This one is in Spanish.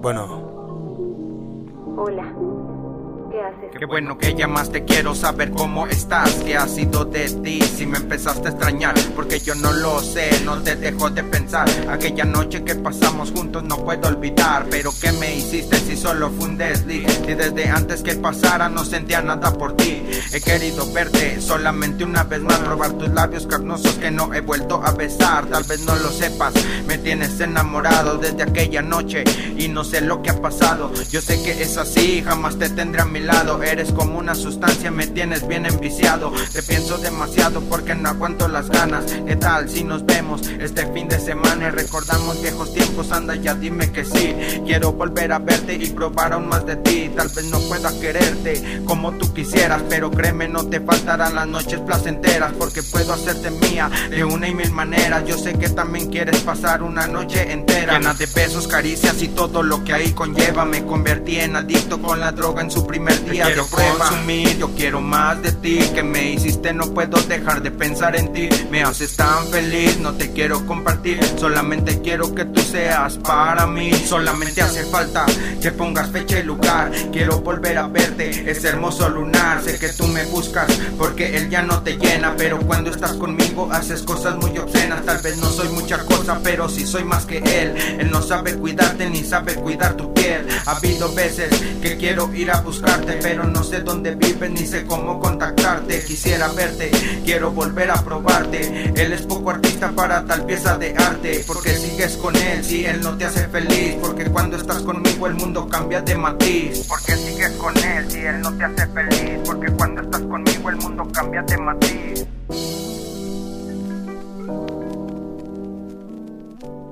Bueno. Hola. ¿Qué haces? Qué bueno que llamaste, quiero saber cómo estás. ¿Qué ha sido de ti? Si me empezaste a extrañar, porque yo no lo sé, no te dejo de pensar. Aquella noche que pasamos juntos no puedo olvidar. Pero ¿qué me hiciste si solo fue un desliz? Si desde antes que pasara no sentía nada por ti. He querido verte solamente una vez más, probar tus labios carnosos que no he vuelto a besar. Tal vez no lo sepas, me tienes enamorado desde aquella noche y no sé lo que ha pasado. Yo sé que es así, jamás te tendré a mi lado. Eres como una sustancia, me tienes bien enviciado. Te pienso demasiado porque no aguanto las ganas. ¿Qué tal si nos vemos este fin de semana y recordamos viejos tiempos? Anda ya, dime que sí. Quiero volver a verte y probar aún más de ti. Tal vez no pueda quererte como tú quisieras, pero créeme, no te faltarán las noches placenteras, porque puedo hacerte mía de una y mil maneras. Yo sé que también quieres pasar una noche entera llena de besos, caricias y todo lo que ahí conlleva. Me convertí en adicto con la droga en su primer día. Quiero consumir, yo quiero más de ti. Que me hiciste, no puedo dejar de pensar en ti. Me haces tan feliz, no te quiero compartir. Solamente quiero que tú seas para mí. Solamente hace falta que pongas fecha y lugar. Quiero volver a verte, ese hermoso lunar. Sé que tú me buscas porque él ya no te llena, pero cuando estás conmigo haces cosas muy obscenas. Tal vez no soy mucha cosa, pero sí soy más que él. Él no sabe cuidarte ni sabe cuidar tu piel. Ha habido veces que quiero ir a buscarte, pero no sé dónde vives ni sé cómo contactarte. Quisiera verte, quiero volver a probarte. Él es poco artista para tal pieza de arte. Porque sigues con él si él no te hace feliz? Porque cuando estás conmigo el mundo cambia de matiz. Porque sigues con él si él no te hace feliz? Porque cuando estás conmigo el mundo cambia de matiz.